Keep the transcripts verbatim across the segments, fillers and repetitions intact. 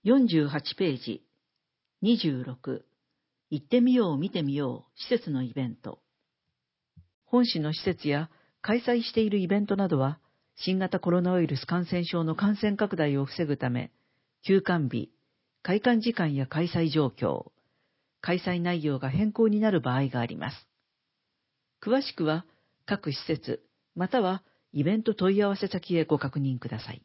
よんじゅうはちページ、にじゅうろく、行ってみよう見てみよう施設のイベント。本市の施設や開催しているイベントなどは、新型コロナウイルス感染症の感染拡大を防ぐため、休館日、開館時間や開催状況、開催内容が変更になる場合があります。詳しくは、各施設、またはイベント問い合わせ先へご確認ください。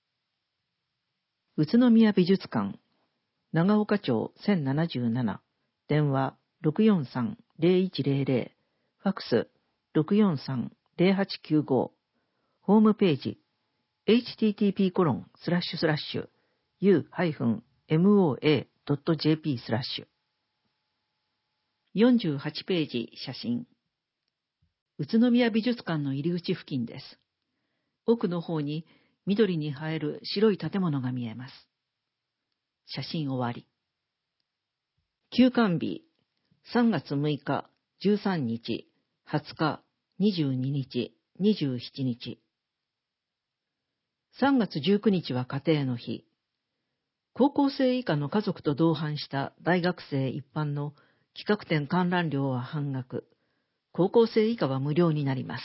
宇都宮美術館、長岡町せんななじゅうなな、電話 ろくよんさんゼロいちゼロゼロ、ファックス ろくよんさんゼロはちきゅうご、ホームページ エイチティーティーピーコロンスラッシュスラッシュユーハイフンエムオーエードットジェーピー スラッシュ。よんじゅうはちページ写真。宇都宮美術館の入り口付近です。奥の方に緑に映える白い建物が見えます。写真終わり。休館日、さんがつむいか、じゅうさんにち、はつか、にじゅうににち、にじゅうしちにち。さんがつじゅうくにちは家庭の日。高校生以下の家族と同伴した大学生一般の企画展観覧料は半額。高校生以下は無料になります。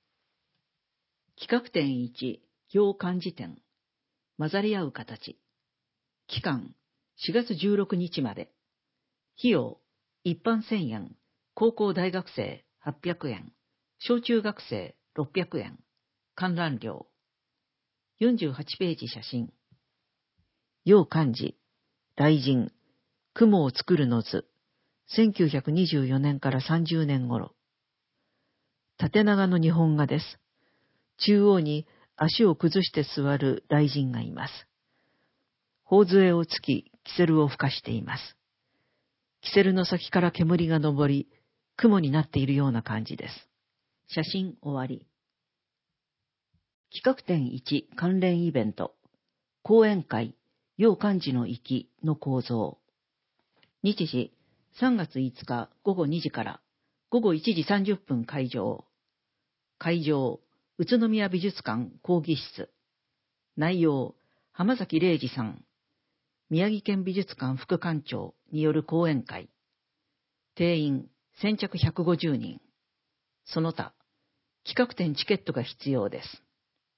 企画展いち、行漢字展。混ざり合う形。期間、しがつじゅうろくにちまで。費用、一般せんえん、高校大学生はっぴゃくえん、小中学生ろっぴゃくえん、観覧料。よんじゅうはちページ写真。行漢字、雷神、雲を作るの図、せんきゅうひゃくにじゅうよねんからさんじゅうねん頃。縦長の日本画です。中央に足を崩して座る雷神がいます。頬杖をつき、キセルを吹かしています。キセルの先から煙が上り、雲になっているような感じです。写真終わり。企画展いち関連イベント。講演会、行漢字の粋の構造。日時、さんがついつかごごにじからごごいちじさんじゅっぷん会場。会場、宇都宮美術館講義室。内容、浜崎礼二さん、宮城県美術館副館長による講演会。定員、先着ひゃくごじゅうにん。その他、企画展チケットが必要です。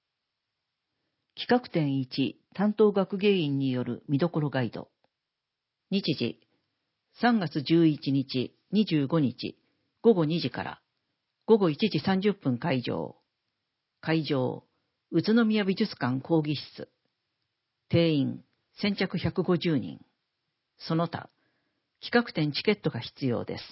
企画展いち担当学芸員による見どころガイド。日時、さんがつじゅういちにち、にじゅうごにち、ごごにじからごごいちじさんじゅっぷん会場。会場、宇都宮美術館講義室。定員、先着ひゃくごじゅうにん。その他、企画展チケットが必要です。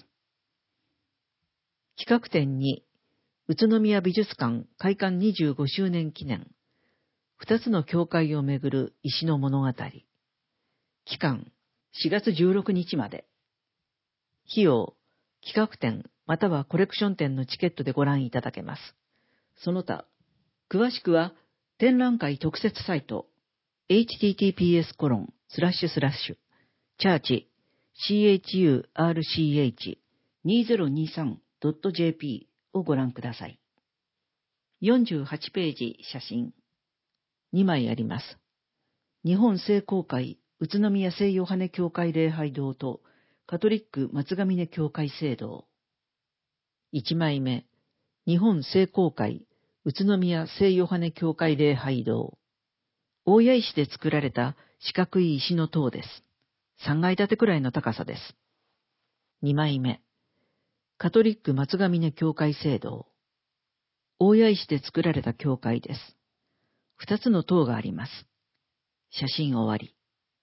企画展に、宇都宮美術館開館にじゅうごしゅうねん記念。二つの教会をめぐる石の物語。期間、しがつじゅうろくにちまで。費用、企画展またはコレクション展のチケットでご覧いただけます。その他、詳しくは展覧会特設サイト エイチティーティーピーエスコロンスラッシュスラッシュチャーチ シーエイチユーアールシーエイチにせんにじゅうさんドットジェーピー をご覧ください。よんじゅうはちページ写真。にまいあります。日本聖公会宇都宮聖ヨハネ教会礼拝堂とカトリック松ヶ峰教会聖堂。いちまいめ、日本聖公会宇都宮聖ヨハネ教会礼拝堂。大谷石で作られた四角い石の塔です。さんがい建てくらいの高さです。にまいめ、カトリック松ヶ峰教会聖堂。大谷石で作られた教会です。二つの塔があります。写真終わり。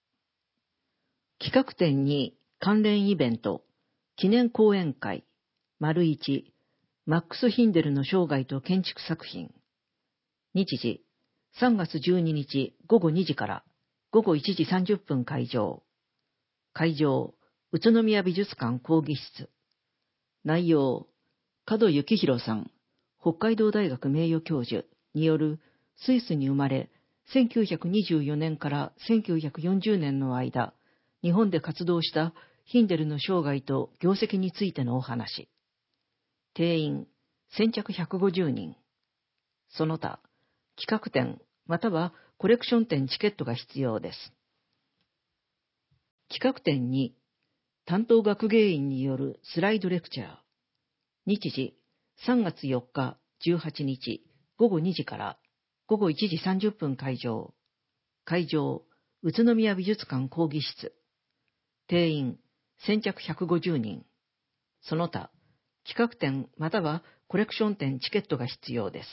企画展に関連イベント、記念講演会、丸一、マックス・ヒンデルの生涯と建築作品。日時、さんがつじゅうににちごごにじからごごいちじさんじゅっぷん会場。会場、宇都宮美術館講義室。内容、門幸宏さん、北海道大学名誉教授によるスイスに生まれ、せんきゅうひゃくにじゅうよねんからせんきゅうひゃくよんじゅうねんの間、日本で活動したヒンデルの生涯と業績についてのお話。定員、先着ひゃくごじゅうにん。その他、企画展またはコレクション展チケットが必要です。 企画展に、担当学芸員によるスライドレクチャー。日時、さんがつよっか、じゅうはちにち、ごごにじからごごいちじさんじゅっぷん会場。会場、宇都宮美術館講義室。定員、先着ひゃくごじゅうにん。その他、企画展またはコレクション展チケットが必要です。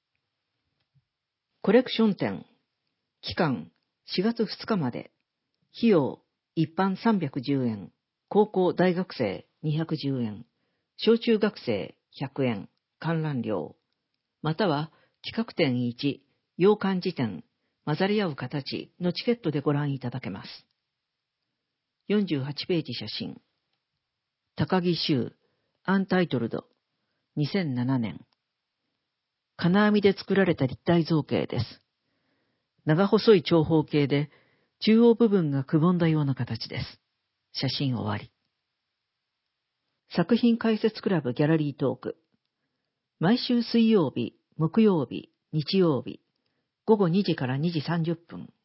コレクション展、期間しがつふつかまで。費用、一般さんびゃくじゅうえん、高校大学生にひゃくじゅうえん、小中学生ひゃくえん、観覧料。または企画展いち、洋漢字展、混ざり合う形のチケットでご覧いただけます。よんじゅうはちページ写真。高木修、アンタイトルド、にせんななねん。金網で作られた立体造形です。長細い長方形で、中央部分がくぼんだような形です。写真終わり。作品解説クラブギャラリートーク。毎週水曜日、木曜日、日曜日、ごごにじからにじさんじゅっぷん。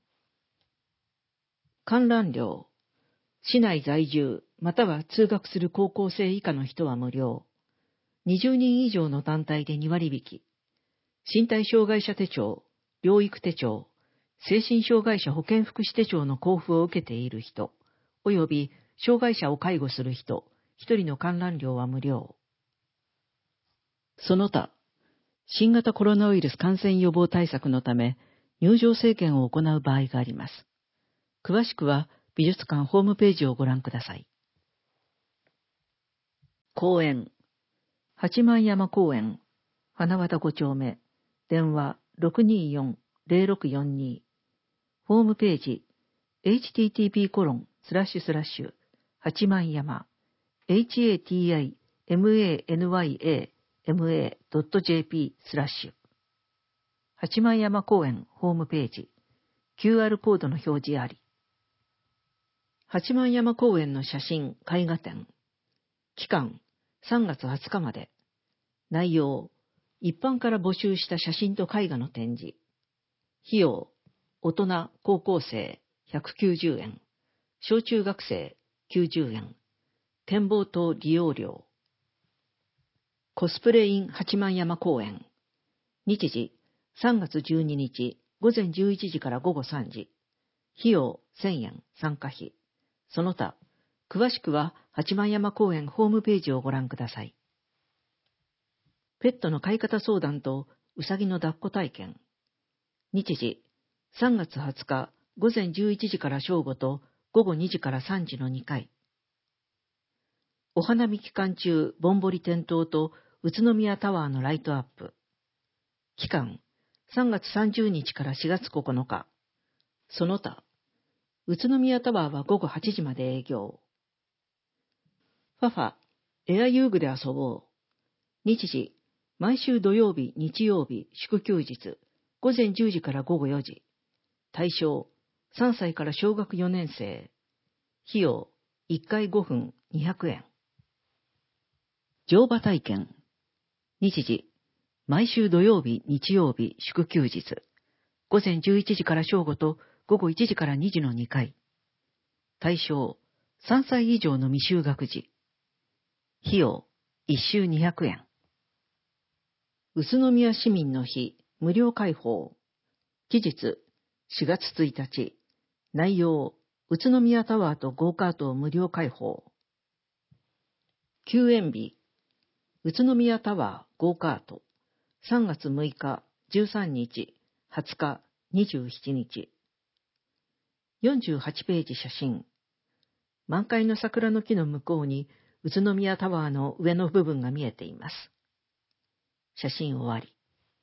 観覧料。市内在住、または通学する高校生以下の人は無料。にじゅうにん以上の団体でにわり引き。身体障害者手帳、療育手帳、精神障害者保健福祉手帳の交付を受けている人、および障害者を介護する人、一人の観覧料は無料。その他、新型コロナウイルス感染予防対策のため、入場制限を行う場合があります。詳しくは、美術館ホームページをご覧ください。公園。八幡山公園、花和田ご丁目、電話 ろくにーよん ゼロろくよんに。ホームページ、エイチティーティーピーコロンスラッシュスラッシュ八幡山 エイチエーティーアイエムエーエヌワイエーエムエードットジェーピー スラッシュ八幡山公園ホームページ、キューアール コードの表示あり。八幡山公園の写真絵画展。期間さんがつはつかまで。内容、一般から募集した写真と絵画の展示。費用、大人、高校生ひゃくきゅうじゅうえん、小中学生きゅうじゅうえん、展望塔利用料。コスプレイン八幡山公園。日時、さんがつじゅうににち、ごぜんじゅういちじからごごさんじ。費用せんえん、参加費。その他、詳しくは八幡山公園ホームページをご覧ください。ペットの飼い方相談とうさぎの抱っこ体験。日時、さんがつはつかごぜんじゅういちじから正午とごごにじからさんじのにかい。お花見期間中、ぼんぼり点灯と宇都宮タワーのライトアップ。期間、さんがつさんじゅうにちからしがつここのか。その他、宇都宮タワーはごごはちじまで営業。ファファ、エア遊具で遊ぼう。日時、毎週土曜日、日曜日、祝休日、ごぜんじゅうじからごごよじ。対象、さんさいから小学よねんせい。費用、いっかいごふんにひゃくえん。乗馬体験。日時、毎週土曜日、日曜日、祝休日。ごぜんじゅういちじから正午とごごいちじからにじのにかい。対象、さんさい以上の未就学児。費用、いっしゅうにひゃくえん。宇都宮市民の日、無料開放。期日、しがつついたち。内容、宇都宮タワーとゴーカートを無料開放。休園日、宇都宮タワー、ゴーカート。さんがつむいか、じゅうさんにち、はつか、にじゅうしちにち。よんじゅうはちページ写真。満開の桜の木の向こうに宇都宮タワーの上の部分が見えています。写真終わり。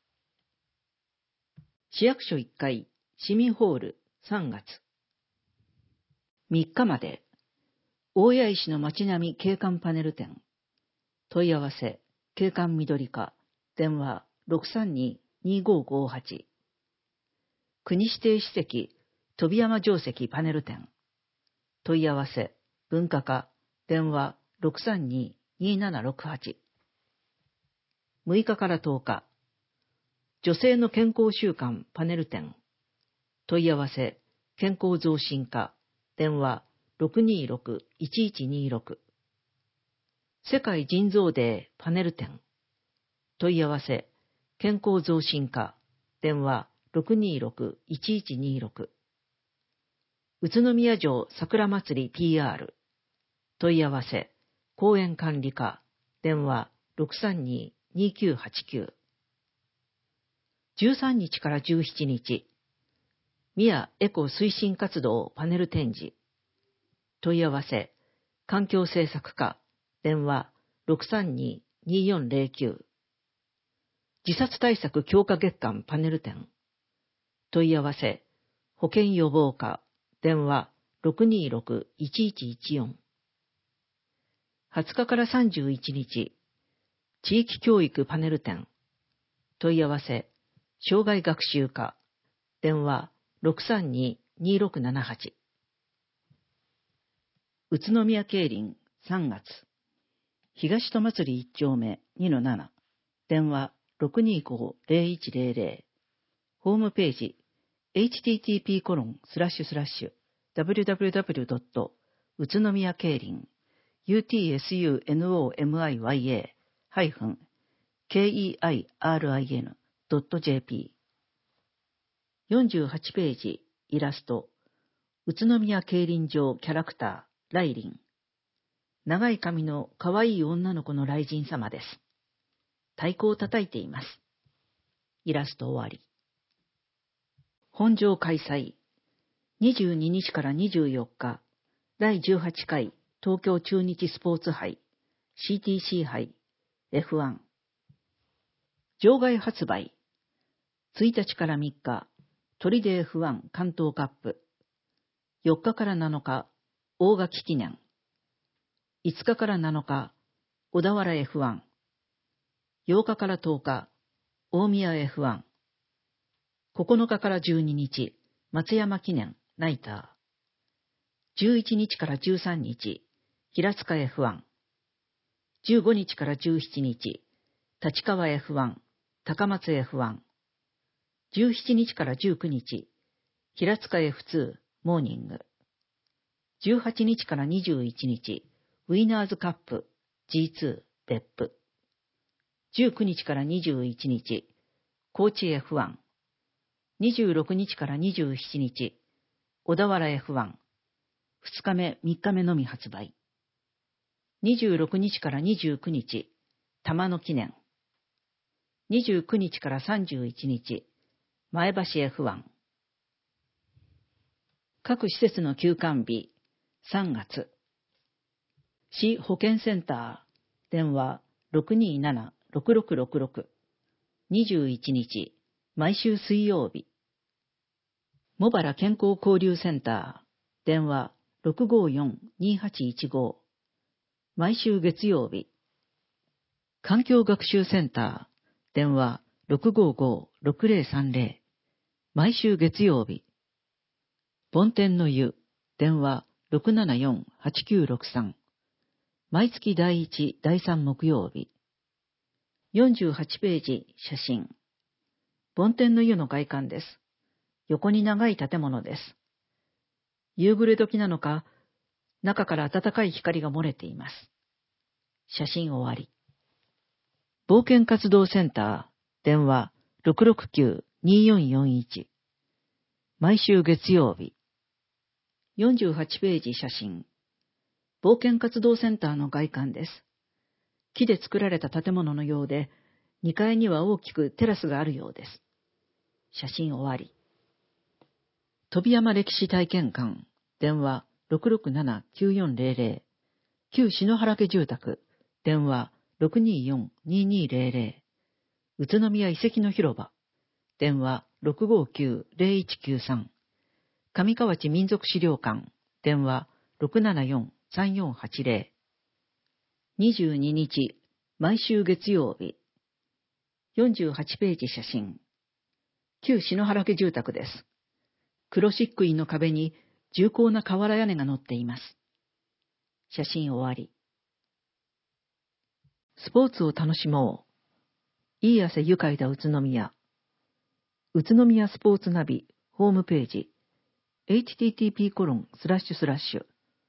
市役所いっかい、市民ホール、さんがつ。みっかまで、大谷石の街並み景観パネル展。問い合わせ、景観緑課、電話 ろくさんに にごごはち。国指定史跡、飛山定石パネル展。問い合わせ、文化課、電話 ろくさんに にななろくはち。むいかからとおか、女性の健康習慣パネル展。問い合わせ、健康増進課、電話ろくにーろく いちいちにーろく。世界腎臓デーパネル展。問い合わせ、健康増進課、電話ろくにーろく いちいちにーろく。宇都宮城桜祭り ピーアール。問い合わせ、公園管理課、電話ろくさんにーにーきゅうはちきゅう。じゅうさんにちからじゅうしちにち、宮エコ推進活動パネル展示。問い合わせ、環境政策課、電話ろくさんにーにーよんぜろきゅう。自殺対策強化月間パネル展。問い合わせ、保健予防課、電話ろくにーろく いちいちいちよん。はつかからさんじゅういちにち、地域教育パネル展。問い合わせ、障害学習課、電話ろくさんにーにーろくななはち。宇都宮競輪さんがつ、東戸祭りいっちょうめ にのなな、電話ろくにーご ぜろいちぜろぜろ、ホームページ エイチティーティーピーコロンスラッシュスラッシュダブリュダブリュダブリュドット宇都宮競輪 ユーティーエスユーエヌオーエムアイワイエー ケーイーアイアールアイエヌ ドット ジェーピー。よんじゅうはちページイラスト、宇都宮競輪場キャラクターライリン。長い髪のかわいい女の子の雷神様です。太鼓を叩いています。イラスト終わり。本場開催。にじゅうににちからにじゅうよっか、だいじゅうはちかい東京中日スポーツ杯、シーティーシー 杯、エフワン。場外発売。ついたちからみっか、鳥で エフワン 関東カップ。よっかからなのか、大垣記念。いつかからなのか、小田原 エフワン。ようかからとおか、大宮 エフワン。ここのかからじゅうににち、松山記念、ナイター。じゅういちにちからじゅうさんにち、平塚 エフワン。じゅうごにちからじゅうしちにち、立川 エフワン、高松 エフワン。じゅうしちにちからじゅうくにち、平塚 エフツー、モーニング。じゅうはちにちからにじゅういちにち、ウィナーズカップ、ジーツー、別府。じゅうくにちからにじゅういちにち、高知 エフワン。にじゅうろくにちからにじゅうしちにち、小田原 エフワン。ふつかめ、みっかめのみ発売。にじゅうろくにちからにじゅうくにち、玉野記念。にじゅうくにちからさんじゅういちにち、前橋 エフワン。各施設の休館日、さんがつ。市保健センター、電話ろくにーなな ろくろくろくろく。にじゅういちにち、毎週水曜日。茂原健康交流センター、電話ろくごよん にはちいちご。毎週月曜日。環境学習センター、電話ろくごご ろくぜろさんぜろ。毎週月曜日。梵天の湯、電話ろくななよん はちきゅうろくさん。毎月だいいち、だいさん木曜日。よんじゅうはちページ写真。梵天の湯の外観です。横に長い建物です。夕暮れ時なのか、中から暖かい光が漏れています。写真終わり。冒険活動センター、電話ろくろくきゅう にーよんよんいち。毎週月曜日。よんじゅうはちページ写真。冒険活動センターの外観です。木で作られた建物のようで、にかいには大きくテラスがあるようです。写真終わり。飛山歴史体験館、電話ろくろくなな きゅうよんぜろぜろ。旧篠原家住宅、電話ろくにーよん にーにーぜろぜろ。宇都宮遺跡の広場、電話ろくごきゅう ぜろいちきゅうさん。上河内民族資料館、電話ろくななよん さんよんはちぜろ。にじゅうににち、毎週月曜日。よんじゅうはちページ写真。旧篠原家住宅です。黒漆喰の壁に重厚な瓦屋根が乗っています。写真終わり。スポーツを楽しもう。いい汗愉快だ宇都宮。宇都宮スポーツナビホームページ エイチティーティーピーコロンスラッシュスラッシュ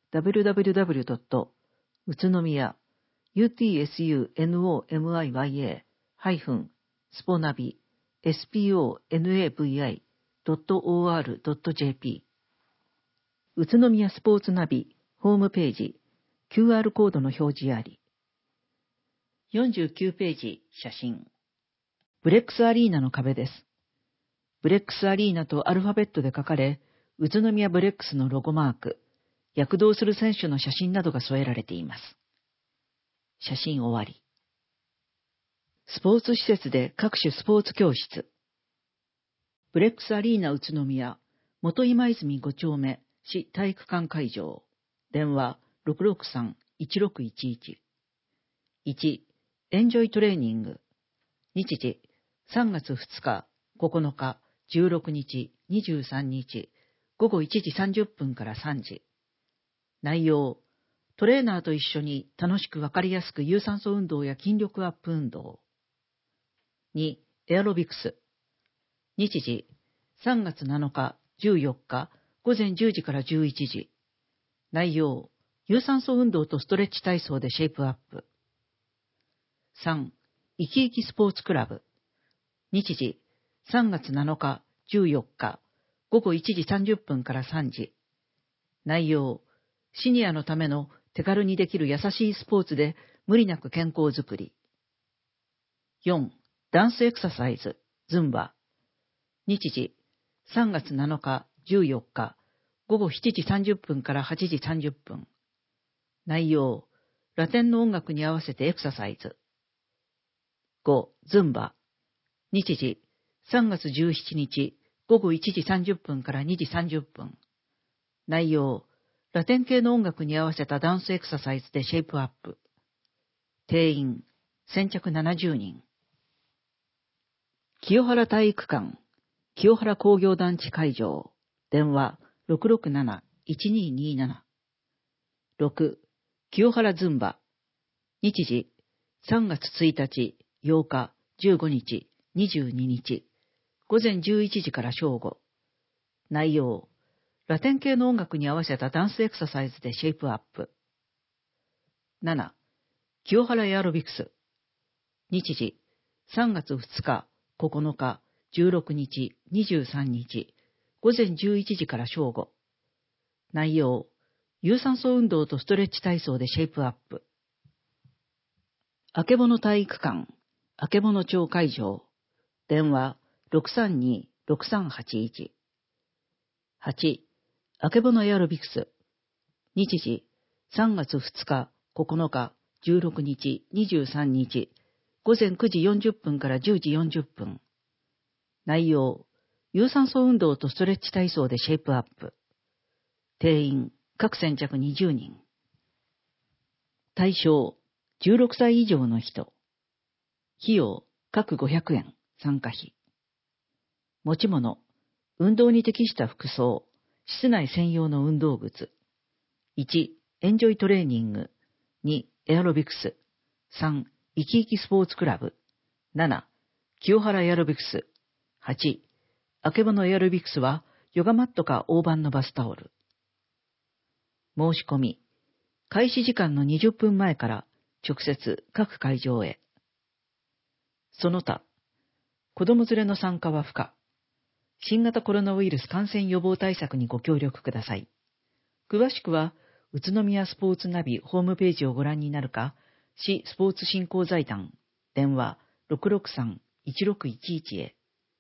ダブリューダブリューダブリュー ドット 宇都宮 ユーティーエスユーエヌオーエムアイワイエー スポナビ エスピーオーエヌエーブイアイ ドット オーアール ドット ジェーピー 宇都宮スポーツナビホームページ キューアール コードの表示あり。よんじゅうきゅうページ写真。ブレックスアリーナの壁です。ブレックスアリーナとアルファベットで書かれ、宇都宮ブレックスのロゴマーク、躍動する選手の写真などが添えられています。写真終わり。スポーツ施設で各種スポーツ教室。ブレックスアリーナ宇都宮、元今泉ご丁目市体育館会場。電話 ろくろくさん いちろくいちいち。いち. エンジョイトレーニング。日時さんがつふつか、ここのか、じゅうろくにち、にじゅうさんにち、ごごいちじさんじゅっぷんからさんじ。内容、トレーナーと一緒に楽しくわかりやすく有酸素運動や筋力アップ運動。に. エアロビクス。日時さんがつなのか、じゅうよっか、ごぜんじゅうじからじゅういちじ。内容、有酸素運動とストレッチ体操でシェイプアップ。さん. 生き生きスポーツクラブ。日時さんがつなのか、じゅうよっか、ごごいちじさんじゅっぷんからさんじ。内容、シニアのための手軽にできる優しいスポーツで無理なく健康づくり。よん. ダンスエクササイズ、ズンバ。日時さんがつなのか、じゅうよっか、ごごしちじさんじゅっぷんからはちじさんじゅっぷん。内容、ラテンの音楽に合わせてエクササイズ。ご. ズンバ。日時さんがつじゅうしちにち、ごごいちじさんじゅっぷんからにじさんじゅっぷん。内容、ラテン系の音楽に合わせたダンスエクササイズでシェイプアップ。定員、先着ななじゅうにん。清原体育館、清原工業団地会場。電話 ろくろくなな いちにになな。ろく. 清原ズンバ。日時さんがつついたち、ようか、じゅうごにち、にじゅうににち。ごぜんじゅういちじから正午。内容、ラテン系の音楽に合わせたダンスエクササイズでシェイプアップ。なな. 清原エアロビクス。日時さんがつふつか、ここのか、じゅうろくにち、にじゅうさんにち。ごぜんじゅういちじから正午。内容、有酸素運動とストレッチ体操でシェイプアップ。あけぼの体育館、あけぼの町会場。電話 ろくさんに ろくさんはちいち。はち. あけぼのエアロビクス。日時さんがつふつか、ここのか、じゅうろくにち、にじゅうさんにち。ごぜんくじよんじゅっぷんからじゅうじよんじゅっぷん。内容、有酸素運動とストレッチ体操でシェイプアップ。定員、各先着にじゅうにん。対象、じゅうろくさい以上の人。費用、各ごひゃくえん、参加費。持ち物、運動に適した服装、室内専用の運動靴。いち. エンジョイトレーニング。に. エアロビクス。さん. 生き生きスポーツクラブ。なな. 清原エアロビクス。はち. あけぼのエアロビクスはヨガマットか大判のバスタオル。申し込み。開始時間のにじゅっぷんまえから直接各会場へ。その他、子供連れの参加は不可。新型コロナウイルス感染予防対策にご協力ください。詳しくは、宇都宮スポーツナビホームページをご覧になるか、市スポーツ振興財団、電話 ろくろくさん いちろくいちいち へ。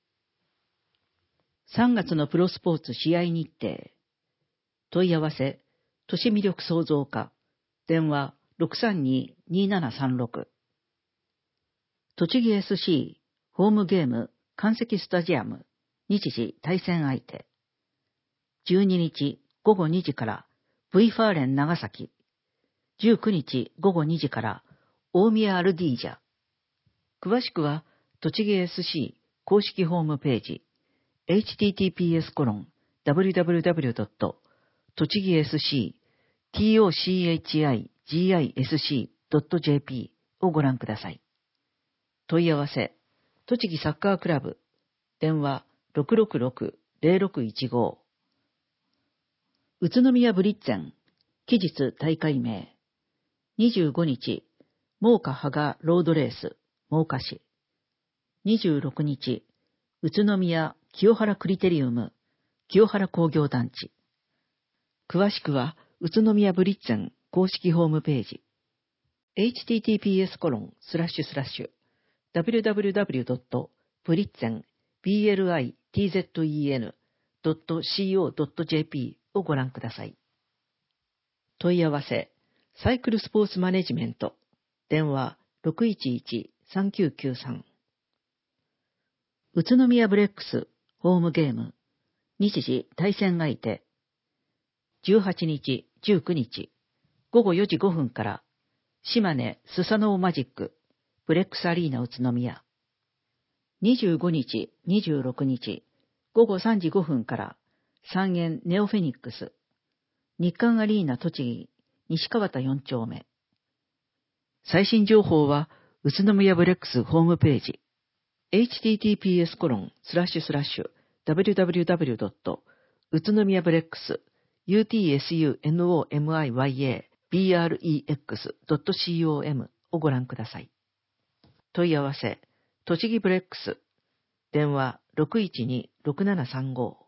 さんがつのプロスポーツ試合日程。問い合わせ、都市魅力創造課、電話 ろくさんに にななさんろく。栃木 エスシー、ホームゲーム、関石スタジアム、日時対戦相手。じゅうににちごごにじから V ファーレン長崎。じゅうくにちごごにじから大宮アルディージャ。詳しくは、栃木 エスシー 公式ホームページ、エイチティーティーピーエスコロンダブリューダブリューダブリュードットとちぎエスシートチギスドットジェーピー をご覧ください。問い合わせ、栃木サッカークラブ、電話 ろくろくろく ゼロろくいちご。宇都宮ブリッツェン、 期日大会名。にじゅうごにち、真岡芳賀ロードレース、真岡市。にじゅうろくにち、宇都宮清原クリテリウム、清原工業団地。詳しくは、宇都宮ブリッツェン公式ホームページ。エイチティーティーピーエスコロンスラッシュスラッシュダブリューダブリューダブリュードットブリッツェンビーエルアイティーゼットイーエヌドットシーオードットジェーピー をご覧ください。問い合わせ、サイクルスポーツマネジメント、電話 ろくいちいちさんきゅうきゅうさん。宇都宮ブレックスホームゲーム、日時対戦相手、じゅうはちにち、じゅうくにち、ごごよじごふんから、島根スサノーマジック、ブレックスアリーナ宇都宮。にじゅうごにち、にじゅうろくにち、ごごさんじごふんから、三軒ネオフェニックス、日韓アリーナ栃木、西川田よん丁目。最新情報は、宇都宮ブレックスホームページ、エイチティーティーピーエスコロンスラッシュスラッシュダブリューダブリューダブリュードット宇都宮ブレックス ユーティーエスユーエヌオーエムアイワイエービーアールイーエックスドットシーオーエム をご覧ください。問い合わせ、栃木ブレックス、電話 ろくいちにろくななさんご。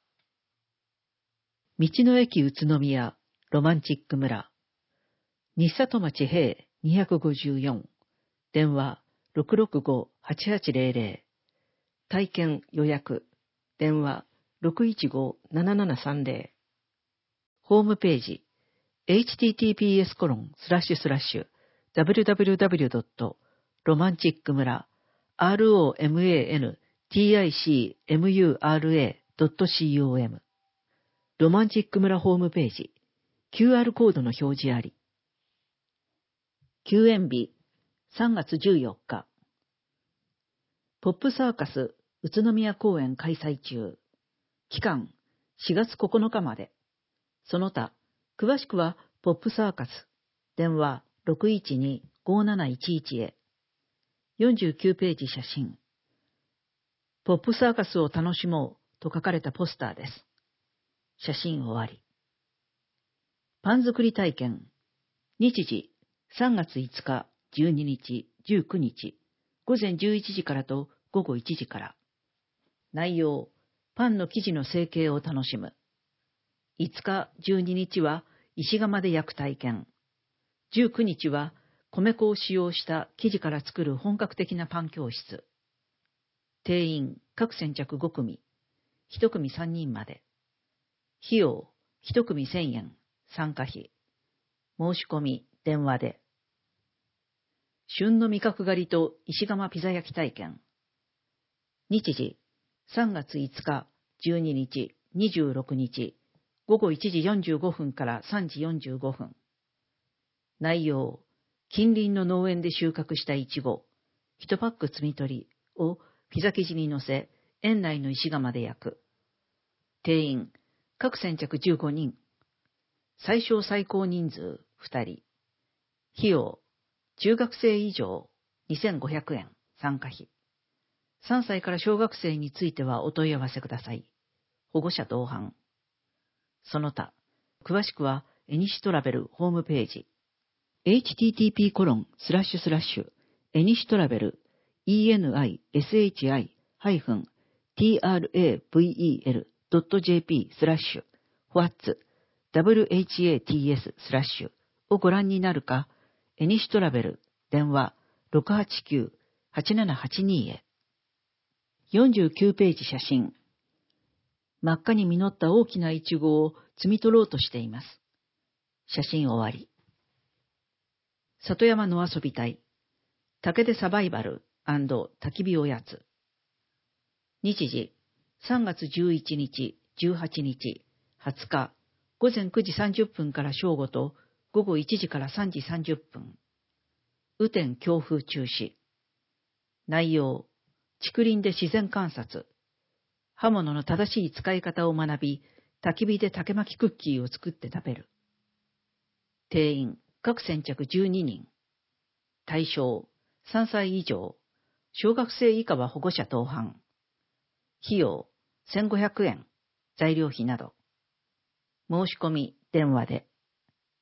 道の駅宇都宮ロマンチック村、西里町平にひゃくごじゅうよん、電話 ろくろくごはちはちゼロゼロ、体験予約、電話 ろくいちごななななさんゼロ、ホームページ、エイチティーティーピーエスコロンスラッシュスラッシュダブリューダブリューダブリュードットロマンチック村 ロマンティックムラドットシーオーエム ロマンチック村ホームページ、キューアール コードの表示あり。休園日、さんがつじゅうよっか。ポップサーカス宇都宮公演開催中。期間、しがつここのかまで。その他、詳しくはポップサーカス、電話 ろくいちにごなないちいち へ。よんじゅうきゅうページ写真。ポップサーカスを楽しもうと書かれたポスターです。写真終わり。パン作り体験。日時、さんがついつか、じゅうににち、じゅうくにち、ごぜんじゅういちじからとごごいちじから。内容、パンの生地の成形を楽しむ。いつか、じゅうににちは石窯で焼く体験。じゅうくにちは米粉を使用した生地から作る本格的なパン教室。定員、各先着ごくみ。いち組さんにんまで。費用、いち組せんえん。参加費。申し込み、電話で。旬の味覚狩りと石窯ピザ焼き体験。日時、さんがついつか、じゅうににち、にじゅうろくにち、ごごいちじよんじゅうごふんからさんじよんじゅうごふん。内容、近隣の農園で収穫したイチゴ、いちパック摘み取りをピザ生地に乗せ、園内の石窯で焼く。定員、各先着じゅうごにん。最小最高人数ふたり。費用、中学生以上にせんごひゃくえん。参加費。さんさいから小学生についてはお問い合わせください。保護者同伴。その他、詳しくはエニシトラベルホームページ、エイチティーティーピーコロンスラッシュスラッシュエニシトラベル エニシャイハイフントラベルドットジェーピースラッシュフワッツ ダブリューエイチエーティーエススラッシュをご覧になるか、エニシトラベル電話 ろくはちきゅうはちななはちに へ。よんじゅうきゅうページ写真。真っ赤に実った大きなイチゴを摘み取ろうとしています。写真終わり。里山の遊び隊、竹でサバイバル&焚き火おやつ。日時、さんがつじゅういちにち、じゅうはちにち、はつか、ごぜんくじさんじゅっぷんから正午とごごいちじからさんじさんじゅっぷん。雨天強風中止。内容、竹林で自然観察。刃物の正しい使い方を学び、焚き火で竹巻きクッキーを作って食べる。定員、各先着じゅうににん。対象、さんさい以上。小学生以下は保護者同伴。費用、せんごひゃくえん。材料費など。申し込み、電話で。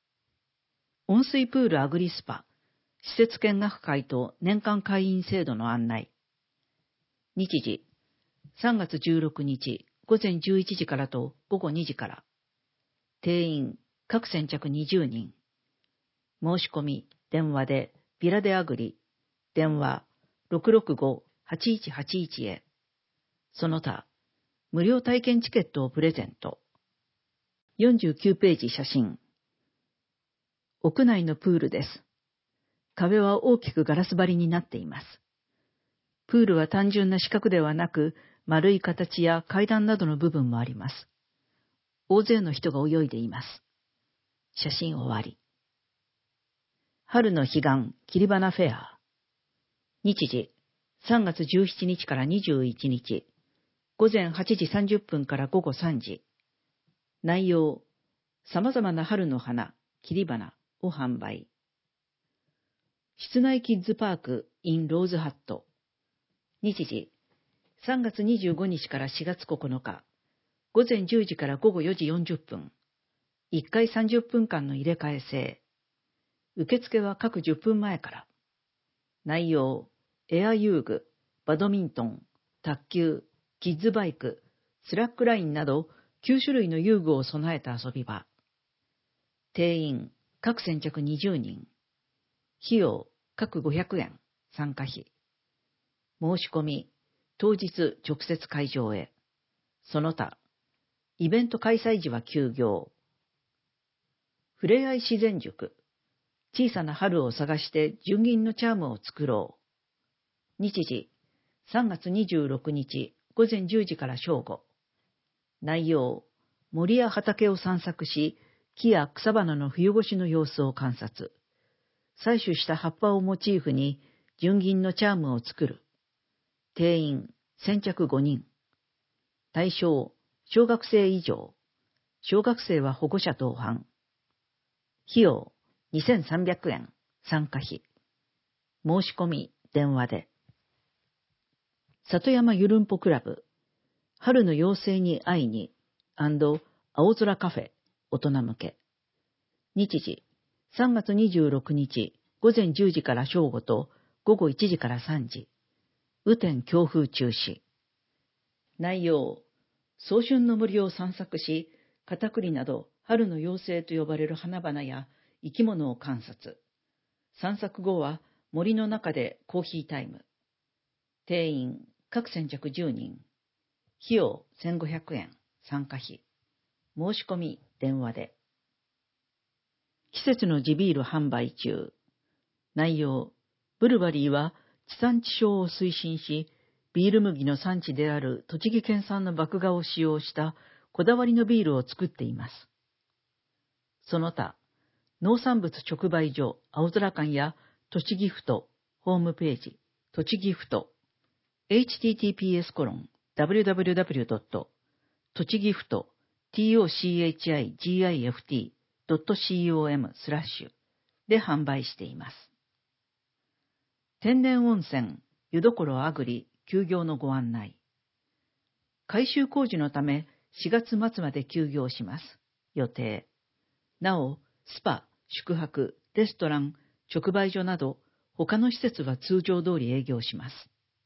温水プールアグリスパ、施設見学会と年間会員制度の案内。日時、さんがつじゅうろくにち、ごぜんじゅういちじからとごごにじから。定員、各先着にじゅうにん。申し込み、電話で、ビラデアグリ、電話 ろくろくごはちいちはちいち へ。その他、無料体験チケットをプレゼント。よんじゅうきゅうページ写真。屋内のプールです。壁は大きくガラス張りになっています。プールは単純な四角ではなく、丸い形や階段などの部分もあります。大勢の人が泳いでいます。写真終わり。春の彼岸切り花フェア。日時、さんがつじゅうしちにちからにじゅういちにち、ごぜんはちじさんじゅっぷんからごごさんじ。内容、様々な春の花、切り花を販売。室内キッズパーク in ローズハット。日時、さんがつにじゅうごにちからしがつここのか、ごぜんじゅうじからごごよじよんじゅっぷん。いっかいさんじゅっぷんかんの入れ替え制。受付は各じゅっぷんまえから。内容、エア遊具、バドミントン、卓球、キッズバイク、スラックラインなどきゅうしゅるいの遊具を備えた遊び場。定員、各先着にじゅうにん。費用、各ごひゃくえん、参加費。申し込み、当日直接会場へ。その他、イベント開催時は休業。ふれあい自然塾。小さな春を探して純銀のチャームを作ろう。日時、さんがつにじゅうろくにち、ごぜんじゅうじから正午。内容、森や畑を散策し、木や草花の冬越しの様子を観察。採取した葉っぱをモチーフに純銀のチャームを作る。定員、先着ごにん。対象、小学生以上。小学生は保護者同伴。費用、にせんさんびゃくえん、参加費。申し込み、電話で。里山ゆるんぽクラブ、春の妖精に会いに、青空カフェ、大人向け。日時、さんがつにじゅうろくにち、ごぜんじゅうじから正午とごごいちじからさんじ。雨天強風中止。内容、早春の森を散策し、カタクリなど春の妖精と呼ばれる花々や生き物を観察。散策後は森の中でコーヒータイム。定員、各先着じゅうにん。費用せんごひゃくえん、参加費。申し込み、電話で。季節の地ビール販売中。内容、ブルバリーは地産地消を推進し、ビール麦の産地である栃木県産の麦芽を使用したこだわりのビールを作っています。その他、農産物直売所青空館や栃木ふとホームページ、栃木ふと エイチティーティーピーエスコロンダブリューダブリューダブリュードットとちぎふと トチギフト ドットコム スラッシュで販売しています。天然温泉湯どころあぐり休業のご案内。改修工事のためしがつまつまで休業します。予定。なお、スパ、宿泊、レストラン、直売所など他の施設は通常通り営業します。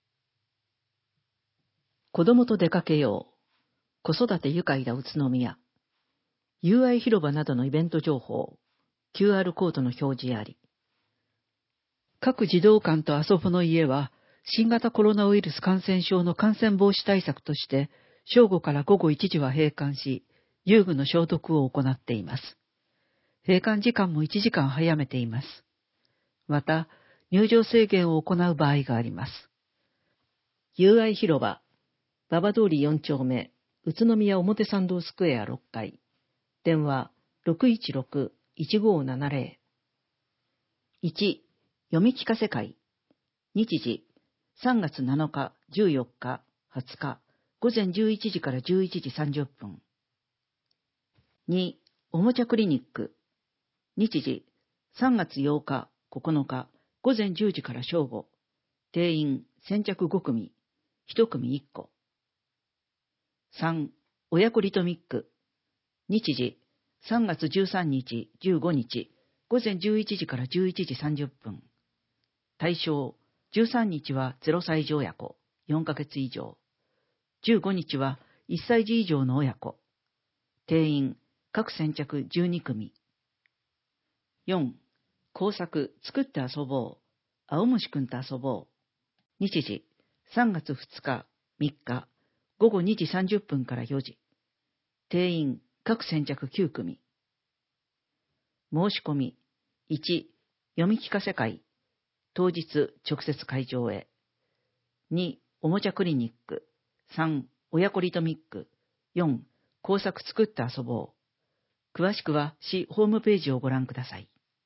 子供と出かけよう。子育て愉快だ宇都宮。友愛広場などのイベント情報。キューアール コードの表示あり。各児童館と遊ぶの家は、新型コロナウイルス感染症の感染防止対策として、正午からごごいちじは閉館し、遊具の消毒を行っています。閉館時間もいちじかん早めています。また、入場制限を行う場合があります。友愛広場、馬場通りよんちょうめ、宇都宮表参道スクエアろっかい。電話 ろくいちろく いちごななぜろ。いち. 読み聞かせ会。日時、さんがつなのか、じゅうよっか、はつか、ごぜんじゅういちじからじゅういちじさんじゅっぷん。に. おもちゃクリニック。日時、さんがつようか、ここのか、ごぜんじゅうじから正午。定員、先着ごくみ、いちくみいっこ。さん. 親子リトミック。日時、さんがつじゅうさんにち、じゅうごにち、 午前じゅういちじからじゅういちじさんじゅっぷん。対象、じゅうさんにちはゼロさい児親子、よんかげつ以上。じゅうごにちはいっさい児以上の親子。定員、各先着じゅうにくみ。よん、工作、作って遊ぼう。青虫くんと遊ぼう。日時、さんがつふつか、みっか、ごごにじさんじゅっぷんからよじ。定員、各先着きゅうくみ。申し込み、いち、読み聞かせ会、当日直接会場へ。に、おもちゃクリニック。さん、親子リトミック。よん、工作作って遊ぼう。詳しくは市ホームページをご覧ください。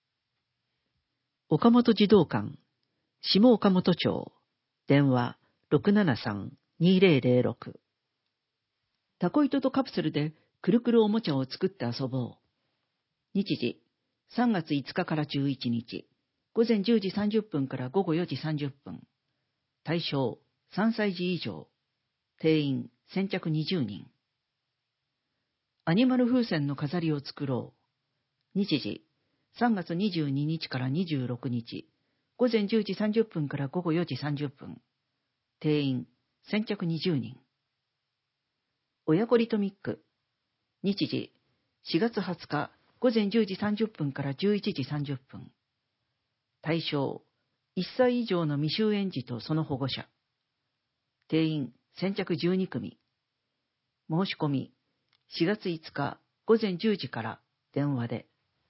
岡本児童館、下岡本町、電話 ろくななさん にぜろぜろろく。タコ糸とカプセルでくるくるおもちゃを作って遊ぼう。日時、さんがついつかからじゅういちにち、午前じゅうじさんじゅっぷんからごごよじさんじゅっぷん。対象、さんさい児以上。定員、先着にじゅうにん。アニマル風船の飾りを作ろう。日時、さんがつにじゅうににちからにじゅうろくにち、午前じゅうじさんじゅっぷんからごごよじさんじゅっぷん。定員、先着にじゅうにん。親子リトミック。日時、しがつはつか、午前じゅうじさんじゅっぷんからじゅういちじさんじゅっぷん。対象、いっさい以上の未就園児とその保護者。定員、先着じゅうにくみ。申し込み、しがついつか、午前じゅうじから電話で。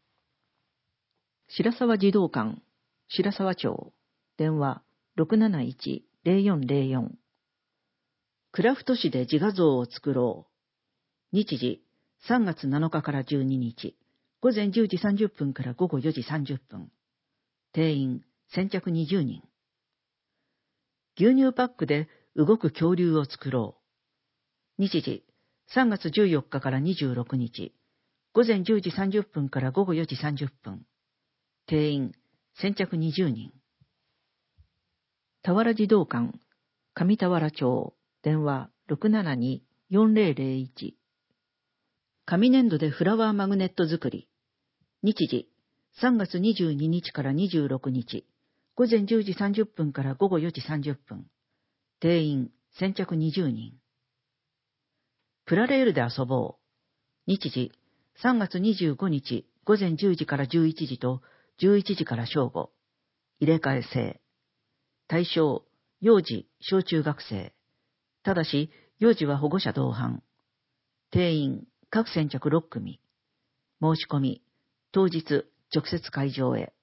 白沢児童館、白沢町、電話 ろくなないち ぜろよんぜろよん。クラフト紙で自画像を作ろう。日時、さんがつなのかからじゅうににち、午前じゅうじさんじゅっぷんからごごよじさんじゅっぷん。定員、先着にじゅうにん。牛乳パックで動く恐竜を作ろう。日時、さんがつじゅうよっかからにじゅうろくにち、午前じゅうじさんじゅっぷんからごごよじさんじゅっぷん。定員、先着にじゅうにん。田原児童館、上田原町、電話 ろくななに よんぜろぜろいち。紙粘土でフラワーマグネット作り。日時、さんがつにじゅうににちからにじゅうろくにち、午前じゅうじさんじゅっぷんからごごよじさんじゅっぷん。定員、先着にじゅうにん。プラレールで遊ぼう。日時、さんがつにじゅうごにち、午前じゅうじからじゅういちじとじゅういちじから正午。入れ替え制。対象、幼児、小中学生。ただし、幼児は保護者同伴。定員、各先着ろっくみ。申し込み、当日、直接会場へ。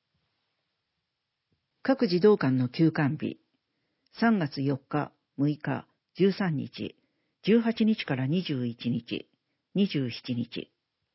各児童館の休館日。さんがつよっか、むいか、じゅうさんにち、じゅうはちにちからにじゅういちにち、にじゅうしちにち。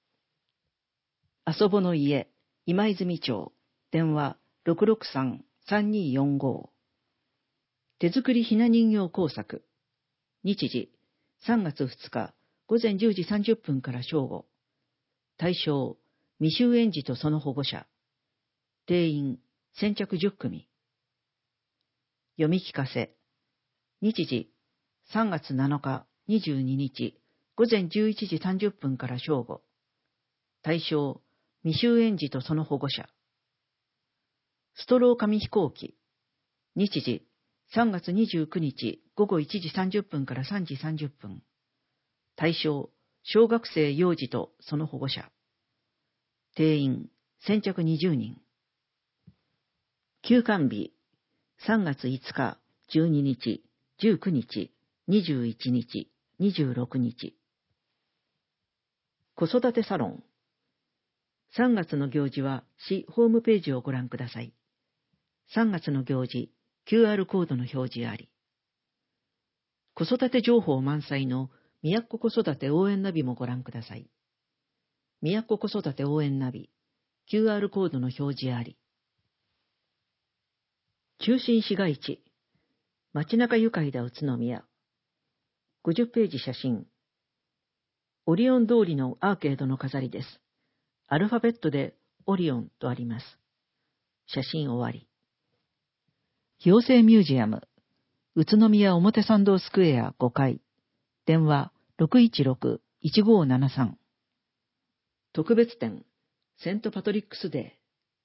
遊ぼの家、今泉町、電話 ろくろくさん さんにーよんご。手作りひな人形工作。日時、さんがつふつか、午前じゅうじさんじゅっぷんから正午。対象、未就園児とその保護者。定員、先着じゅっくみ。読み聞かせ。日時、さんがつなのか、にじゅうににち、午前じゅういちじさんじゅっぷんから正午。対象、未就園児とその保護者。ストロー紙飛行機。日時、さんがつにじゅうくにち、ごごいちじさんじゅっぷんからさんじさんじゅっぷん。対象、小学生幼児とその保護者。定員、先着にじゅうにん。休館日、さんがついつか、じゅうににち、じゅうくにち、にじゅういちにち、にじゅうろくにち。子育てサロン。さんがつの行事は市ホームページをご覧ください。さんがつの行事、キューアール コードの表示あり。子育て情報満載のみやっこ子育て応援ナビもご覧ください。みやっこ子育て応援ナビ、キューアール コードの表示あり。中心市街地、街中愉快だ宇都宮。ごじゅっページ写真。オリオン通りのアーケードの飾りです。アルファベットでオリオンとあります。写真終わり。行政ミュージアム、宇都宮表参道スクエアごかい。電話 ろくいちろく いちごーななさん。特別展、セントパトリックスデー。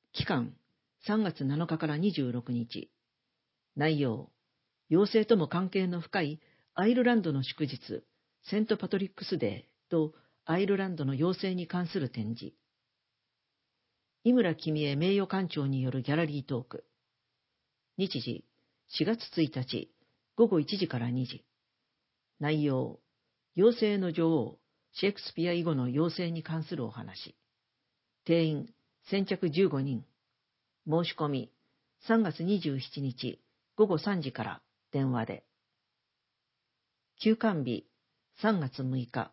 期間さんがつなのかからにじゅうろくにち。内容、妖精とも関係の深いアイルランドの祝日、セントパトリックスデーとアイルランドの妖精に関する展示。井村君江名誉館長によるギャラリートーク。日時、しがつついたち、ごごいちじからにじ。内容、妖精の女王、シェイクスピア以後の妖精に関するお話。定員、先着じゅうごにん。申し込み、さんがつにじゅうしちにち、ごごさんじから電話で。休館日、さんがつむいか。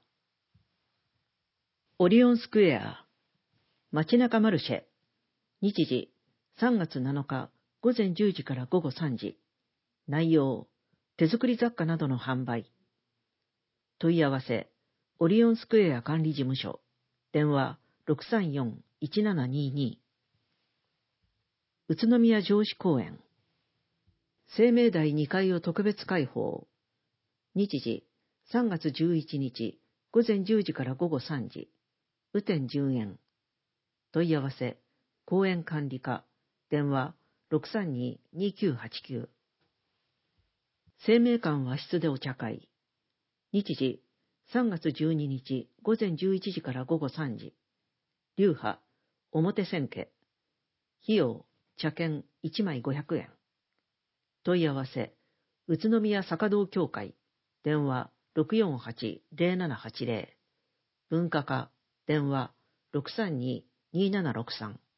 オリオンスクエア、街中マルシェ。日時、さんがつなのか、ごぜんじゅうじからごごさんじ。内容、手作り雑貨などの販売。問い合わせ、オリオンスクエア管理事務所。電話、ろくさんよん いちななにに。宇都宮城址公園。生命台にかいを特別開放。日時、さんがつじゅういちにち、ごぜんじゅうじからごごさんじ。雨天じゅうえん。問い合わせ、公園管理課。電話、ろくさんに にきゅうはちきゅう。生命館和室でお茶会。日時、さんがつじゅうににち、ごぜんじゅういちじからごごさんじ。流派、表千家。費用、茶券いちまいごひゃくえん。問い合わせ、宇都宮坂堂協会。電話、ろくよんはち ぜろななはちぜろ。文化課。電話、ろくさんに にななろくさん。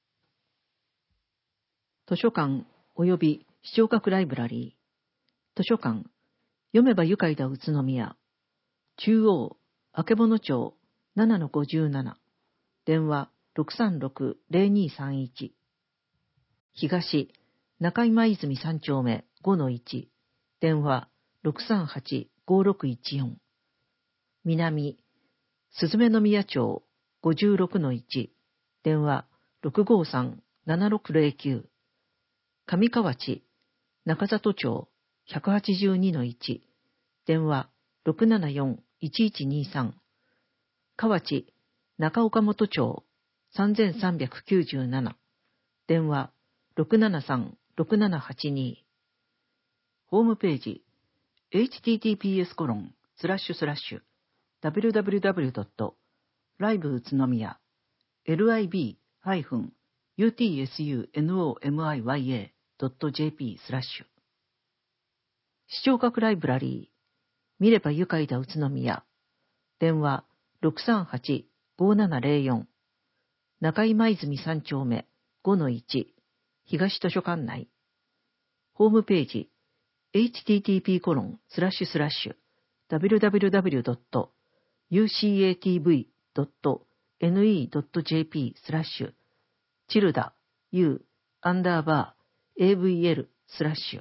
図書館及び視聴覚ライブラリー。図書館、読めば愉快だ宇都宮。中央、あけぼの町 ななのごじゅうなな。電話、ろくさんろく ぜろにさんいち。東、中今泉さんちょうめ ごのいち。電話、ろくさんはち ごろくいちよん。南、すずめの宮町 ごじゅうろくのいち。電話、ろくごさん ななろくぜろきゅう。上河内、中里町 ひゃくはちじゅうにのいち。電話、ろくななよん いちいちにさん。河内、中岡本町 さんさんきゅうなな。電話、ろくななさん ろくななはちに。ホームページ、エイチティーティーピーエスコロンスラッシュスラッシュダブリューダブリューダブリュードットライブ宇都宮 ライブ ユーティーエスユーエヌオーエムアイワイエードットジェーピー スラッシュ。視聴覚ライブラリー、見れば愉快だ宇都宮。電話、ろくさんはち ごななぜろよん。中今泉さんちょうめ ごのいち。東図書館内。ホームページ、エイチティーティーピーコロンスラッシュスラッシュダブリューダブリューダブリュードットユーシーエーティーブイドットエヌイードットジェーピー スラッシュチルダ U アンダーバー エーブイエル スラッシュ。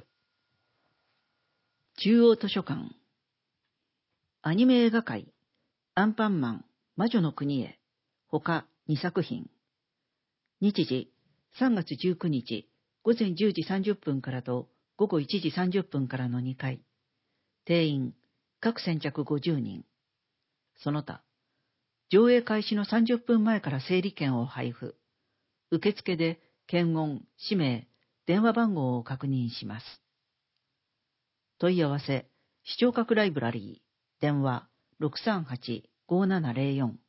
中央図書館。アニメ映画界、アンパンマン、魔女の国へ、他にさくひん。日時、さんがつじゅうくにち、ごぜんじゅうじさんじゅっぷんからとごごいちじさんじゅっぷんからのにかい。定員、各先着ごじゅうにん。その他、上映開始のさんじゅっぷんまえから整理券を配布。受付で検温、氏名、電話番号を確認します。問い合わせ、視聴覚ライブラリー、電話、ろくさんはち ごななぜろよん。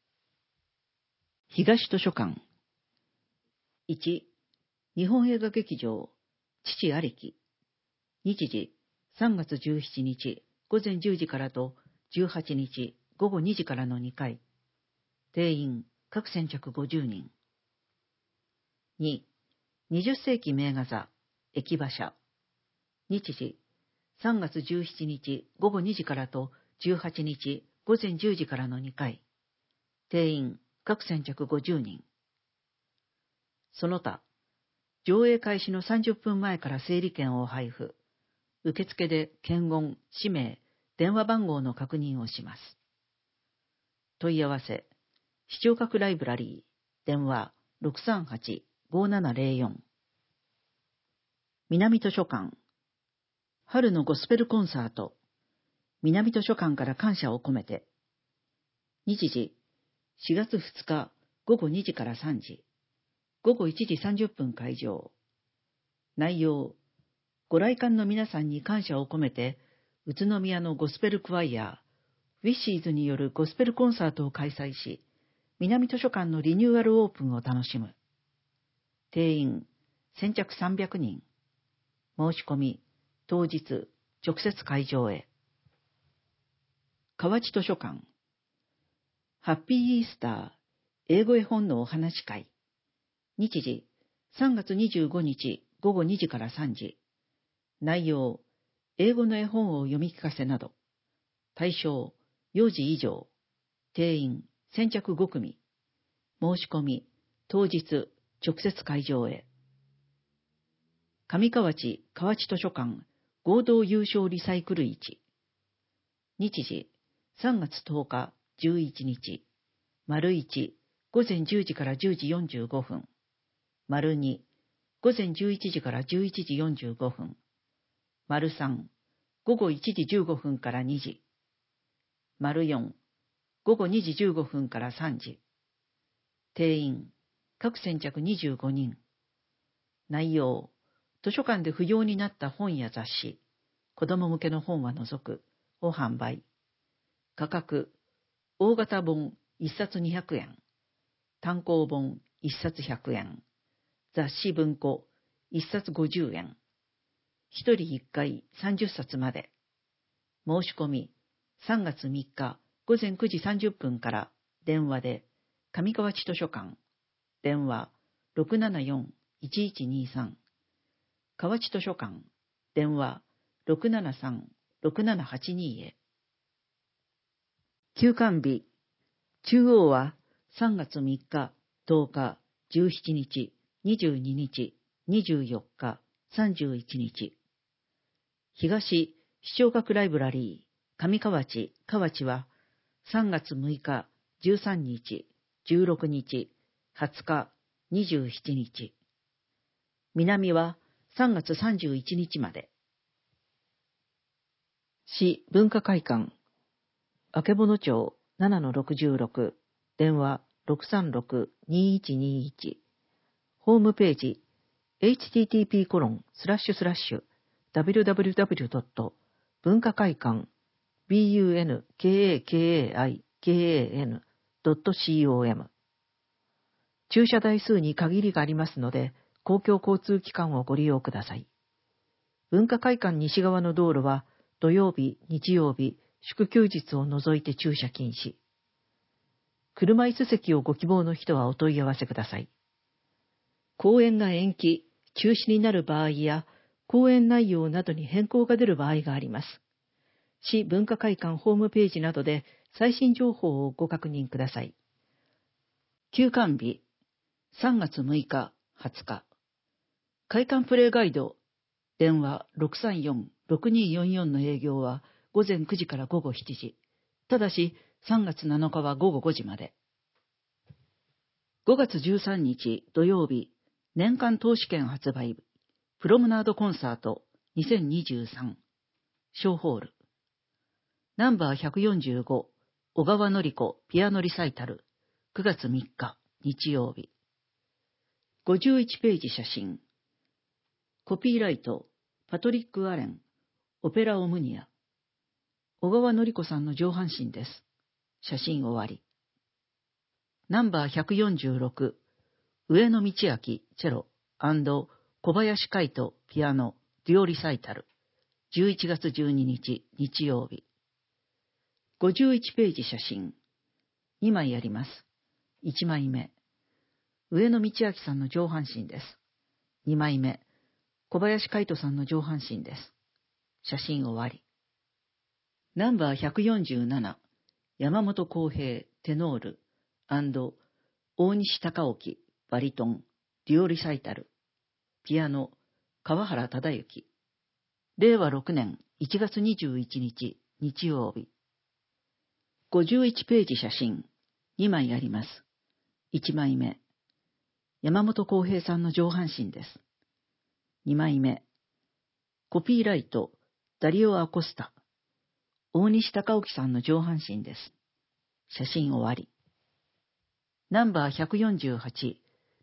東図書館。いち、日本映画劇場、父ありき。日時、さんがつじゅうしちにち、ごぜんじゅうじからとじゅうはちにち、ごごにじからのにかい。定員、各先着ごじゅうにん。に、にじゅっせいき名画座、駅馬車。日時、さんがつじゅうしちにちごごにじからとじゅうはちにちごぜんじゅうじからのにかい。定員、各先着ごじゅうにん。その他、上映開始のさんじゅっぷんまえから整理券を配布。受付で検温、氏名、電話番号の確認をします。問い合わせ、視聴覚ライブラリー、電話ろくさんはち ごななぜろよん。南図書館。春のゴスペルコンサート。南図書館から感謝を込めて。日時、しがつふつかごごにじからさんじ。 ごごいちじさんじゅっぷん開場。内容、ご来館の皆さんに感謝を込めて、宇都宮のゴスペルクワイヤー、ウィッシーズによるゴスペルコンサートを開催し、南図書館のリニューアルオープンを楽しむ。定員、先着さんびゃくにん。申し込み、当日、直接会場へ。河内図書館。ハッピーイースター、英語絵本のお話会。日時、さんがつにじゅうごにちごごにじからさんじ。内容、英語の絵本を読み聞かせなど。対象、幼児以上。定員、先着ごくみ。申し込み、当日、直接会場へ。上河内河内図書館合同有償リサイクル市。日時、さんがつとおかじゅういちにち。丸いち、午前じゅうじからじゅうじよんじゅうごふん。丸に、午前じゅういちじからじゅういちじよんじゅうごふん。丸さん、午後いちじじゅうごふんからにじ。丸よん、午後にじじゅうごふんからさんじ。定員、各先着にじゅうごにん。内容、図書館で不要になった本や雑誌、子供向けの本は除く、を販売。価格、大型本いっさつにひゃくえん。単行本いっさつひゃくえん。雑誌文庫いっさつごじゅうえん。ひとりいっかいさんじゅっさつまで。申し込み、さんがつみっかごぜんくじさんじゅっぷんから電話で、上河内図書館、電話 ろくななよんいちいちにさん、河内図書館、電話 ろくななさんろくななはちに へ。休館日、中央はさんがつみっか、とおか、じゅうしちにち、にじゅうににち、にじゅうよっか、さんじゅういちにち。東視聴覚ライブラリー、上河内河内はさんがつむいか、じゅうさんにち、じゅうろくにち、はつか、にじゅうしちにち。南はさんがつさんじゅういちにちまで。市文化会館、曙町 ななのろくじゅうろく、電話 ろくさんろくにいちにいち。ホームページ エイチティーティーピーコロンスラッシュスラッシュダブリューダブリューダブリュードット文化会館 ビーユーエヌケーエーケーエーアイケーエーエヌドットコム。駐車台数に限りがありますので、公共交通機関をご利用ください。文化会館西側の道路は土曜日、日曜日、祝休日を除いて駐車禁止。車椅子席をご希望の人はお問い合わせください。公演が延期、中止になる場合や、公演内容などに変更が出る場合があります。市文化会館ホームページなどで最新情報をご確認ください。休館日、さんがつむいか、はつか。会館プレイガイド、電話 ろくさんよんろくにーよんよん の営業はごぜんくじからごごしちじ。ただし、さんがつなのかはごごごじまで。ごがつじゅうさんにち土曜日、年間投資券発売日、プロムナードコンサートにせんにじゅうさん、小ホール。ナンバーひゃくよんじゅうご、小川典子ピアノリサイタル、くがつみっか、日曜日。ごじゅういちページ写真。コピーライト、パトリック・アレン、オペラ・オムニア。小川典子さんの上半身です。写真終わり。ナンバーひゃくよんじゅうろく、上野道明、チェロ、小林海人、ピアノ、デュオリサイタル。じゅういちがつじゅうににち、日曜日。ごじゅういちページ写真。にまいあります。いちまいめ。上野道明さんの上半身です。にまいめ。小林海人さんの上半身です。写真終わり。ナンバーひゃくよんじゅうなな、山本浩平、テノール、大西隆興、バリトン、デュオリサイタル。ピアノ、川原忠之。れいわろくねんいちがつにじゅういちにち、日曜日。ごじゅういちページ写真。にまいあります。いちまいめ。山本浩平さんの上半身です。にまいめ。コピーライト、ダリオ・アコスタ。大西隆興さんの上半身です。写真終わり。ナンバーひゃくよんじゅうはち、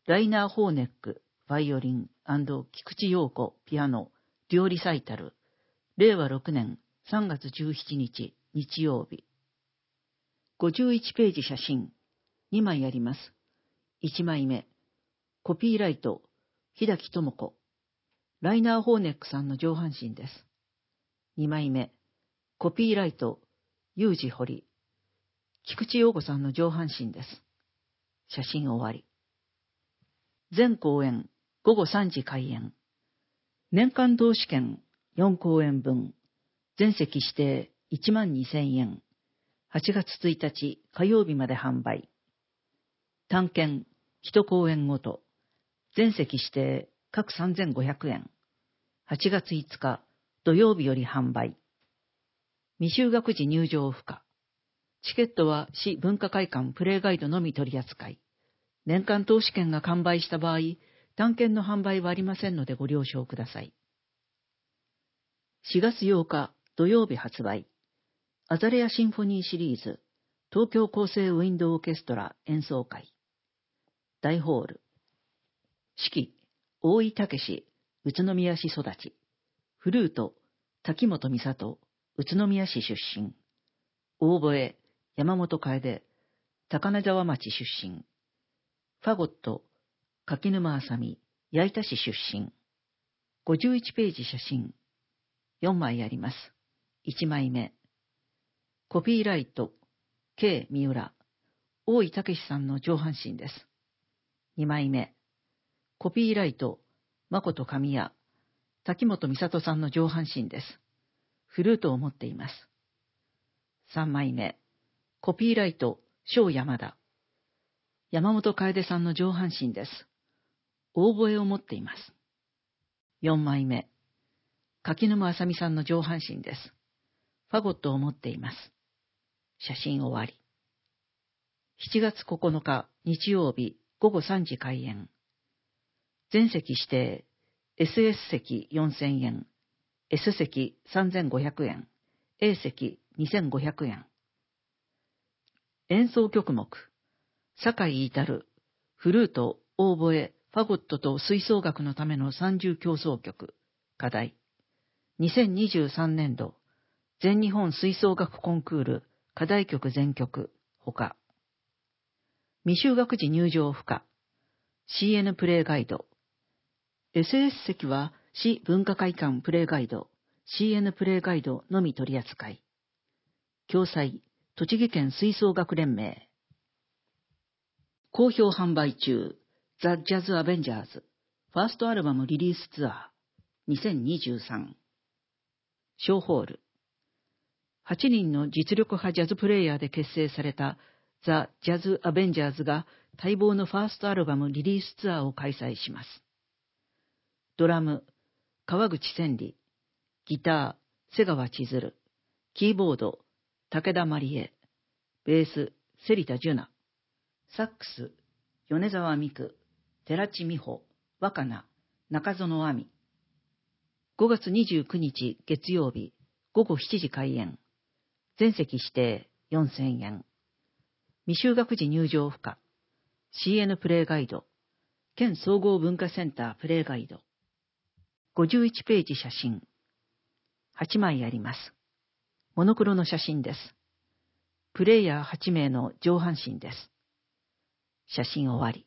ライナー・ホーネック、バイオリン&菊池陽子、ピアノ、デュオリサイタル、れいわろくねんさんがつじゅうしちにち、日曜日。ごじゅういちページ写真、にまいあります。いちまいめ、コピーライト、日崎智子、ライナー・ホーネックさんの上半身です。にまいめ、コピーライト、ユージ堀、菊池陽子さんの上半身です。写真終わり。全公演、ごごさんじ開演。年間同士券よんこうえんぶん、全席指定いちまんにせんえん、はちがつついたち火曜日まで販売。単券いち公演ごと、全席指定各さんぜんごひゃくえん、はちがついつか土曜日より販売。未就学時入場不可。チケットは市文化会館プレイガイドのみ取り扱い。年間投資券が完売した場合、単券の販売はありませんのでご了承ください。しがつようか土曜日発売。アザレアシンフォニーシリーズ、東京厚生ウィンドオーケストラ演奏会。大ホール。指揮、大井武史、宇都宮市育ち。フルート、滝本美里、宇都宮市出身。オーボエ、山本楓、高根沢町出身。ファゴット、柿沼あさみ、矢板市出身。ごじゅういちページ写真。よんまいあります。いちまいめ。コピーライト、K 三浦、大井武史さんの上半身です。にまいめ。コピーライト、誠神谷、滝本美里さんの上半身です。フルートを持っています。さんまいめ。コピーライト、小山田、山本楓さんの上半身です。オーボエを持っています。よんまいめ。柿沼あさみさんの上半身です。ファゴットを持っています。写真終わり。しちがつここのか日曜日ごごさんじ開演。全席指定 エスエス 席よんせんえん、S 席さんぜんごひゃくえん、A 席にせんごひゃくえん。演奏曲目、酒井至、フルート、オーボエ、ファゴットと吹奏楽のための三重協奏曲、課題。にせんにじゅうさんねんど、全日本吹奏楽コンクール、課題曲全曲、ほか。未就学時入場不可、シーエヌ プレイガイド。エスエス 席は市文化会館プレイガイド、シーエヌ プレイガイドのみ取り扱い。共催、栃木県吹奏楽連盟。好評販売中、ザ・ジャズ・アベンジャーズ、ファーストアルバムリリースツアー、にせんにじゅうさん。小ホール。はちにんの実力派ジャズプレイヤーで結成されたザ・ジャズ・アベンジャーズが待望のファーストアルバムリリースツアーを開催します。ドラム、川口千里、ギター、瀬川千鶴、キーボード、武田真理恵、ベース、芹田樹奈、サックス、米沢美久、寺地美穂、若菜、中園亜美。ごがつにじゅうくにち月曜日、ごごしちじ開演。全席指定よんせんえん。未就学時入場不可。シーエヌ プレイガイド。県総合文化センタープレイガイド。ごじゅういちページ写真。はちまいあります。モノクロの写真です。プレイヤーはちめいの上半身です。写真終わり。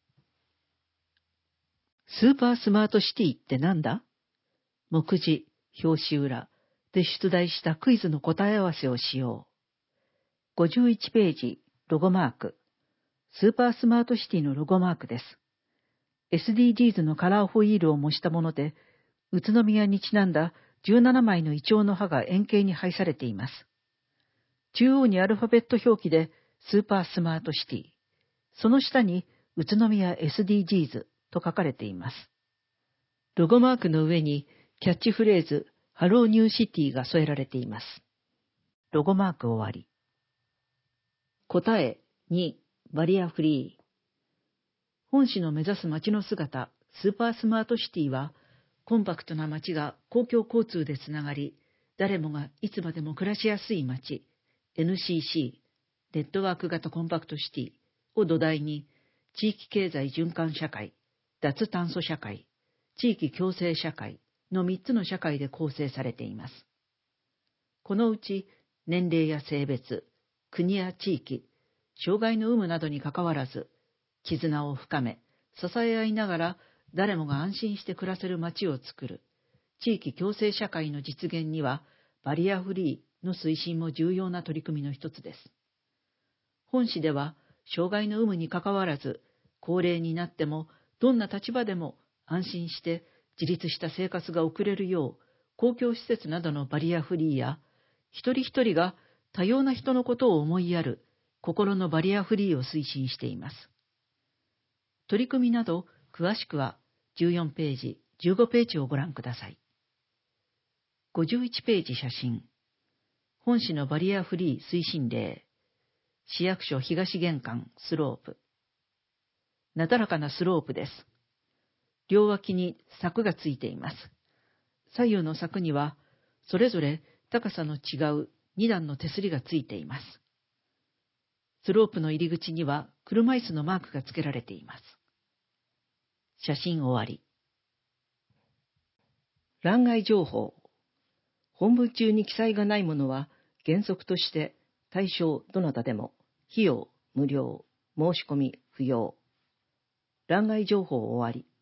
スーパースマートシティってなんだ？目次、表紙裏で出題したクイズの答え合わせをしよう。ごじゅういちページ、ロゴマーク。スーパースマートシティのロゴマークです。エスディージーズ のカラーホイールを模したもので、宇都宮にちなんだじゅうななまいのイチョウの葉が円形に配されています。中央にアルファベット表記でスーパースマートシティ。その下に宇都宮 エスディージーズ と書かれています。ロゴマークの上にキャッチフレーズハローニューシティが添えられています。ロゴマーク終わり。答えに、バリアフリー。本市の目指す街の姿、スーパースマートシティは、コンパクトな街が公共交通でつながり、誰もがいつまでも暮らしやすい街、エヌシーシー、ネットワーク型コンパクトシティを土台に、 地域経済循環社会、脱炭素社会、地域共生社会のみっつの社会で構成されています。このうち年齢や性別、国や地域、障害の有無などにかかわらず、絆を深め、支え合いながら誰もが安心して暮らせる街を作る地域共生社会の実現には、バリアフリーの推進も重要な取り組みの一つです。本誌では、障害の有無にかかわらず、高齢になってもどんな立場でも安心して自立した生活が送れるよう、公共施設などのバリアフリーや、一人一人が多様な人のことを思いやる心のバリアフリーを推進しています。取り組みなど詳しくはじゅうよんページ、じゅうごページをご覧ください。ごじゅういちページ写真。本誌のバリアフリー推進例。市役所東玄関スロープ。なだらかなスロープです。両脇に柵がついています。左右の柵にはそれぞれ高さの違うに段の手すりがついています。スロープの入り口には車椅子のマークが付けられています。写真終わり。欄外情報。本文中に記載がないものは原則として対象どなたでも費用無料、申し込み不要。欄外情報終わり。